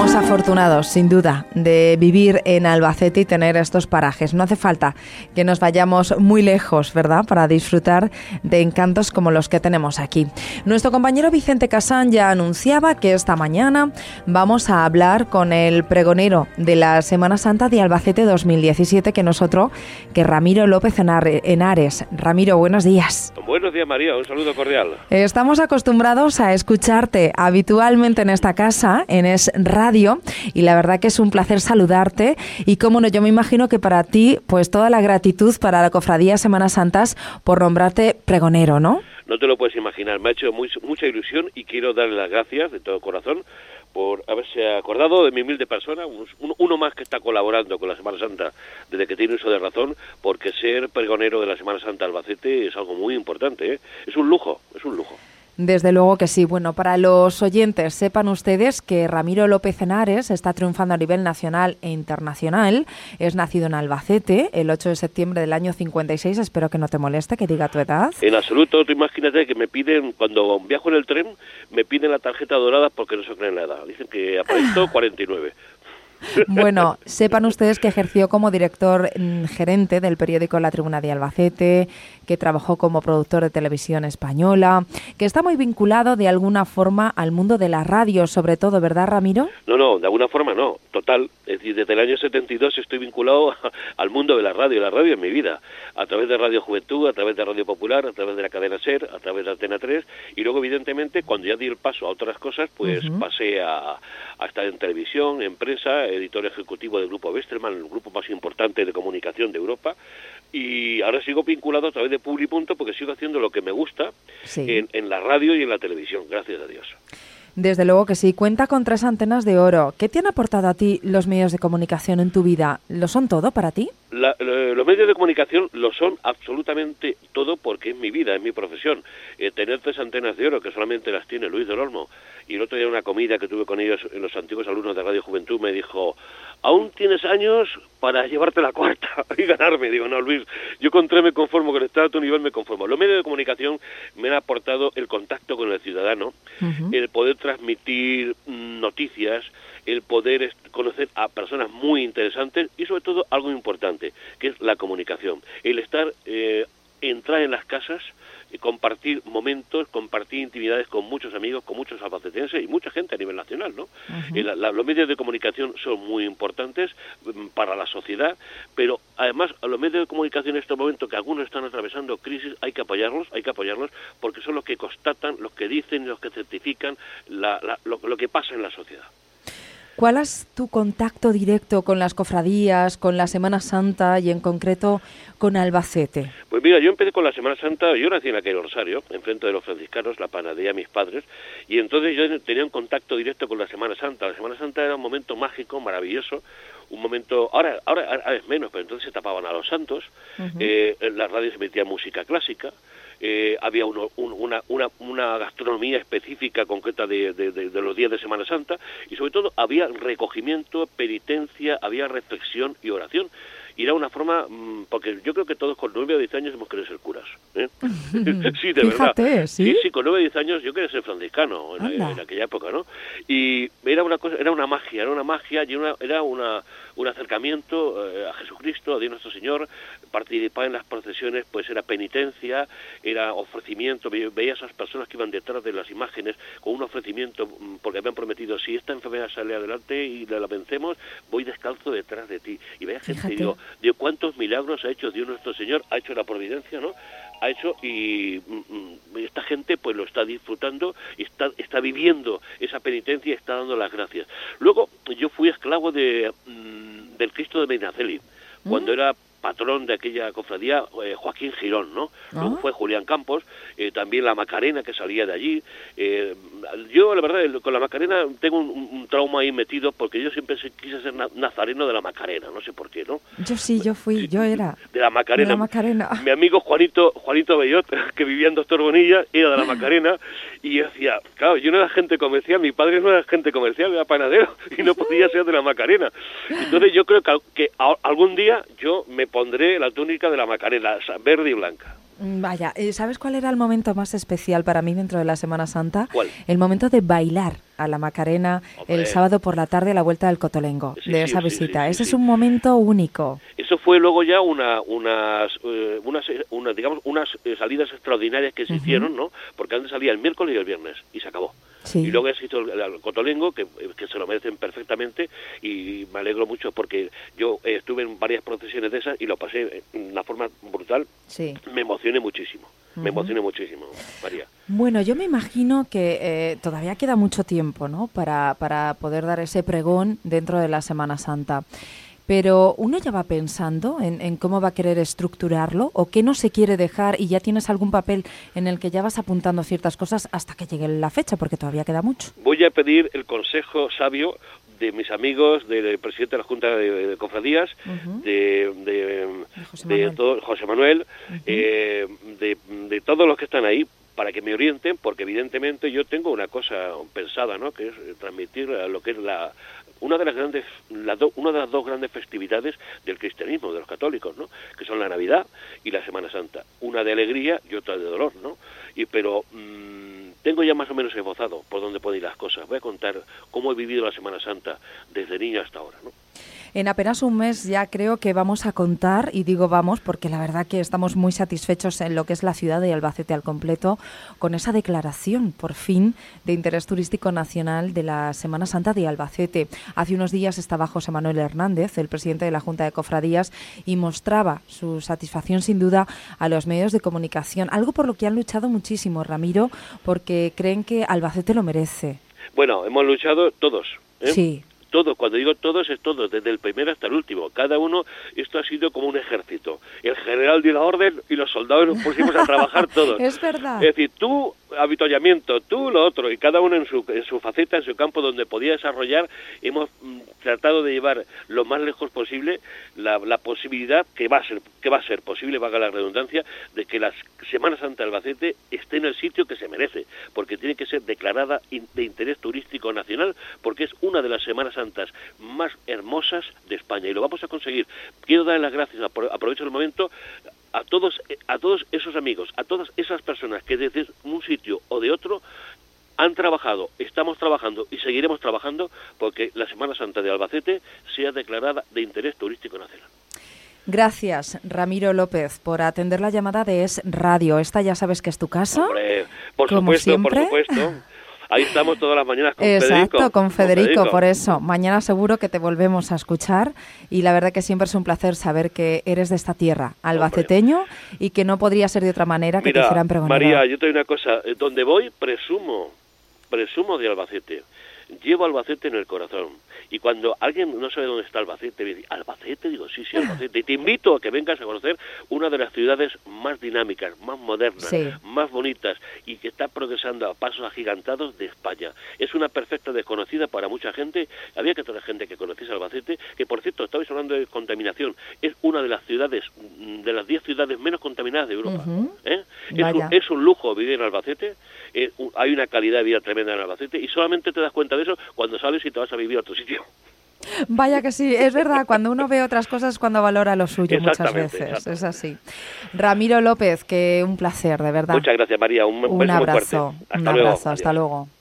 Somos afortunados, sin duda, de vivir en Albacete y tener estos parajes. No hace falta que nos vayamos muy lejos, ¿verdad?, para disfrutar de encantos como los que tenemos aquí. Nuestro compañero Vicente Casán ya anunciaba que esta mañana vamos a hablar con el pregonero de la Semana Santa de Albacete 2017, que no es otro que Ramiro López Henares. Ramiro, buenos días. Buenos días, María, un saludo cordial. Estamos acostumbrados a escucharte habitualmente en esta casa, en Es Radio, y la verdad que es un placer saludarte. Y cómo no, yo me imagino que para ti, pues toda la gratitud para la Cofradía Semanas Santas por nombrarte pregonero, ¿no? No te lo puedes imaginar, me ha hecho mucha ilusión y quiero darle las gracias de todo corazón por haberse acordado de mi humilde persona, uno más que está colaborando con la Semana Santa desde que tiene uso de razón, porque ser pregonero de la Semana Santa Albacete es algo muy importante, ¿eh? Es un lujo, es un lujo. Desde luego que sí. Bueno, para los oyentes, sepan ustedes que Ramiro López Henares está triunfando a nivel nacional e internacional. Es nacido en Albacete el 8 de septiembre del año 56. Espero que no te moleste que diga tu edad. En absoluto. Tú imagínate que me piden, cuando viajo en el tren, me piden la tarjeta dorada porque no se creen la edad. Dicen que aparezco 49. Bueno, sepan ustedes que ejerció como director gerente del periódico La Tribuna de Albacete, que trabajó como productor de televisión española, que está muy vinculado de alguna forma al mundo de la radio, sobre todo, ¿verdad, Ramiro? No, de alguna forma no, total. Es decir, desde el año 72 estoy vinculado al mundo de la radio es mi vida, a través de Radio Juventud, a través de Radio Popular, a través de la cadena SER, a través de Antena 3, y luego, evidentemente, cuando ya di el paso a otras cosas, pues pasé a estar en televisión, en prensa, editor ejecutivo del Grupo Westermann, el grupo más importante de comunicación de Europa, y ahora sigo vinculado a través de Publipunto porque sigo haciendo lo que me gusta, sí, en la radio y en la televisión, gracias a Dios. Desde luego que sí. Cuenta con 3 antenas de oro. ¿Qué te han aportado a ti los medios de comunicación en tu vida? ¿Lo son todo para ti? Los medios de comunicación lo son absolutamente todo porque es mi vida, es mi profesión. Tener 3 antenas de oro, que solamente las tiene Luis del Olmo, y el otro día en una comida que tuve con ellos, los antiguos alumnos de Radio Juventud, me dijo: aún tienes años para llevarte la 4ª y ganarme. Digo, no, Luis, yo con 3 me conformo, con estar a tu nivel me conformo. Los medios de comunicación me han aportado el contacto con el ciudadano, el poder transmitir noticias, el poder conocer a personas muy interesantes y sobre todo algo importante, que es la comunicación. El entrar en las casas, compartir momentos, compartir intimidades con muchos amigos, con muchos albacetenses y mucha gente a nivel nacional, ¿no? Los medios de comunicación son muy importantes para la sociedad, pero además a los medios de comunicación en este momento que algunos están atravesando crisis hay que apoyarlos porque son los que constatan, los que dicen, los que certifican lo que pasa en la sociedad. ¿Cuál es tu contacto directo con las cofradías, con la Semana Santa y en concreto con Albacete? Pues mira, yo empecé con la Semana Santa, yo nací en aquel Rosario, enfrente de los franciscanos, la panadería de mis padres, y entonces yo tenía un contacto directo con la Semana Santa. La Semana Santa era un momento mágico, maravilloso, un momento, ahora es menos, pero entonces se tapaban a los santos, en la radio se metía música clásica, había una gastronomía específica concreta de los días de Semana Santa y sobre todo había recogimiento, penitencia, había reflexión y oración. Y era una forma, porque yo creo que todos con 9 o 10 años hemos querido ser curas, ¿eh? Sí, de Fíjate, verdad. ¿sí? Sí, con 9 o 10 años yo quería ser franciscano en aquella época, ¿no? Y era una magia y era un acercamiento a Jesucristo, a Dios nuestro Señor. Participar en las procesiones pues era penitencia, era ofrecimiento. Veía a esas personas que iban detrás de las imágenes con un ofrecimiento porque habían prometido: si esta enfermedad sale adelante y la vencemos, voy descalzo detrás de ti. Y veía gente, digo, cuántos milagros ha hecho Dios nuestro Señor, ha hecho la providencia, ¿no? Ha hecho, y esta gente pues lo está disfrutando, está viviendo esa penitencia y está dando las gracias. Luego yo fui esclavo del Cristo de Medinaceli, cuando era patrón de aquella cofradía, Joaquín Girón, ¿no? Luego fue Julián Campos, también la Macarena que salía de allí. Yo, la verdad, con la Macarena tengo un trauma ahí metido porque yo siempre quise ser nazareno de la Macarena, no sé por qué, ¿no? Yo era. De la Macarena. Mi amigo Juanito Bellot, que vivía en Doctor Bonilla, era de la Macarena, y yo decía, claro, yo no era gente comercial, mi padre no era gente comercial, era panadero, y no podía ser de la Macarena. Entonces yo creo que algún día yo me pondré la túnica de la Macarena, verde y blanca. Vaya, ¿sabes cuál era el momento más especial para mí dentro de la Semana Santa? ¿Cuál? El momento de bailar a la Macarena. Hombre. El sábado por la tarde a la vuelta del Cotolengo, Sí, de sí, esa sí, visita. sí, Ese sí. es un momento único. Eso fue luego ya unas salidas extraordinarias que se hicieron, ¿no? Porque antes salía el miércoles y el viernes y se acabó. Sí. Y luego se hizo el Cotolengo, que se lo merecen perfectamente, y me alegro mucho porque yo estuve en varias procesiones de esas y lo pasé de una forma brutal. Sí. Me emocioné muchísimo, María. Bueno, yo me imagino que todavía queda mucho tiempo, ¿no?, para poder dar ese pregón dentro de la Semana Santa. Pero uno ya va pensando en cómo va a querer estructurarlo o qué no se quiere dejar, y ya tienes algún papel en el que ya vas apuntando ciertas cosas hasta que llegue la fecha, porque todavía queda mucho. Voy a pedir el consejo sabio de mis amigos, del presidente de la Junta de Cofradías, de José Manuel, de todos los que están ahí, para que me orienten, porque evidentemente yo tengo una cosa pensada, ¿no?, que es transmitir lo que es una de las dos grandes festividades del cristianismo, de los católicos, ¿no?, que son la Navidad y la Semana Santa, una de alegría y otra de dolor, ¿no? Pero tengo ya más o menos esbozado por dónde pueden ir las cosas. Voy a contar cómo he vivido la Semana Santa desde niño hasta ahora, ¿no? En apenas un mes ya creo que vamos a contar, y digo vamos porque la verdad que estamos muy satisfechos en lo que es la ciudad de Albacete al completo, con esa declaración, por fin, de interés turístico nacional de la Semana Santa de Albacete. Hace unos días estaba José Manuel Hernández, el presidente de la Junta de Cofradías, y mostraba su satisfacción sin duda a los medios de comunicación, algo por lo que han luchado muchísimo, Ramiro, porque creen que Albacete lo merece. Bueno, hemos luchado todos, ¿eh? Sí. Todos, cuando digo todos, es todos, desde el primero hasta el último. Cada uno, esto ha sido como un ejército. El general dio la orden y los soldados nos pusimos a trabajar todos. Es verdad. Es decir, tú, avituallamiento, tú, lo otro, y cada uno en su faceta, en su campo donde podía desarrollar, hemos tratado de llevar lo más lejos posible la posibilidad, que va a ser posible, valga la redundancia, de que la Semana Santa de Albacete esté en el sitio que se merece, porque tiene que ser declarada de interés turístico nacional, porque es una de las Semanas Santas más hermosas de España, y lo vamos a conseguir. Quiero dar las gracias, aprovecho el momento, a todos esos amigos, a todas esas personas que desde un sitio o de otro han trabajado, estamos trabajando y seguiremos trabajando porque la Semana Santa de Albacete sea declarada de interés turístico nacional. Gracias, Ramiro López, por atender la llamada de Es Radio. Esta ya sabes que es tu casa. Hombre, por como supuesto, siempre. por supuesto. Ahí estamos todas las mañanas con Exacto, Federico. con Federico, por eso. Mañana seguro que te volvemos a escuchar, y la verdad que siempre es un placer saber que eres de esta tierra, albaceteño, y que no podría ser de otra manera que te hicieran pregonar. María, yo te digo una cosa, donde voy presumo de Albacete. Llevo Albacete en el corazón. Y cuando alguien no sabe dónde está Albacete, me dice, ¿Albacete? Digo, sí, Albacete. Y te invito a que vengas a conocer una de las ciudades más dinámicas, más modernas, más bonitas, y que está progresando a pasos agigantados de España. Es una perfecta desconocida para mucha gente. Había que tener gente que conociese Albacete, que por cierto, estabais hablando de contaminación. Es una de las ciudades, de las 10 ciudades menos contaminadas de Europa. Es un lujo vivir en Albacete. Hay una calidad de vida tremenda en Albacete, y solamente te das cuenta de eso cuando sales y te vas a vivir a otro sitio. Vaya que sí, es verdad, cuando uno ve otras cosas, cuando valora lo suyo muchas veces, es así. Ramiro López, que un placer, de verdad. Muchas gracias, María, un beso abrazo, muy fuerte. Hasta luego. Hasta luego.